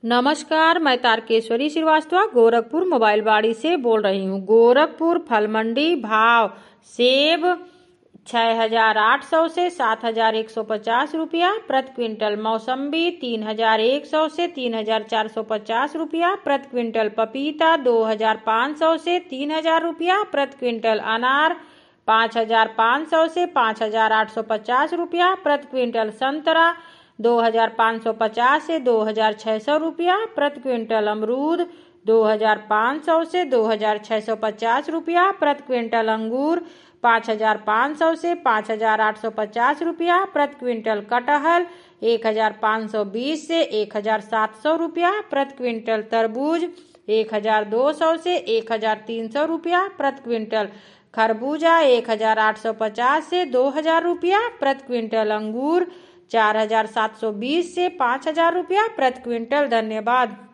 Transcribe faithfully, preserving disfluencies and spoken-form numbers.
नमस्कार, मैं तारकेश्वरी श्रीवास्तव गोरखपुर मोबाइल बाड़ी से बोल रही हूँ। गोरखपुर फल मंडी भाव सेब छः हजार आठ सौ से सात हजार एक सौ पचास रुपया प्रति क्विंटल। मौसम्बी तीन हजार एक सौ से तीन हजार चार सौ पचास रुपया प्रति क्विंटल। पपीता दो हजार पाँच सौ से तीन हजार रुपया प्रति क्विंटल। अनार पाँच हजार पाँच सौ से पाँच हजार आठ सौ पचास रुपया प्रति क्विंटल। संतरा दो हजार पाँच सौ पचास से दो हजार छः सौ रुपया प्रति क्विंटल। अमरूद दो हजार पाँच सौ से दो हजार छः सौ पचास रुपया प्रति क्विंटल। अंगूर पाँच हजार पाँच सौ से पाँच हजार आठ सौ पचास रुपया प्रति क्विंटल। कटहल एक हजार पाँच सौ बीस से एक हजार सात सौ रुपया प्रति क्विंटल। तरबूज एक हजार दो सौ से एक हजार तीन सौ रुपया प्रति क्विंटल। खरबूजा एक हजार आठ सौ पचास से दो हजार रुपया प्रति क्विंटल। अंगूर चार हजार सात सौ बीस से पाँच हजार रुपया प्रति क्विंटल। धन्यवाद।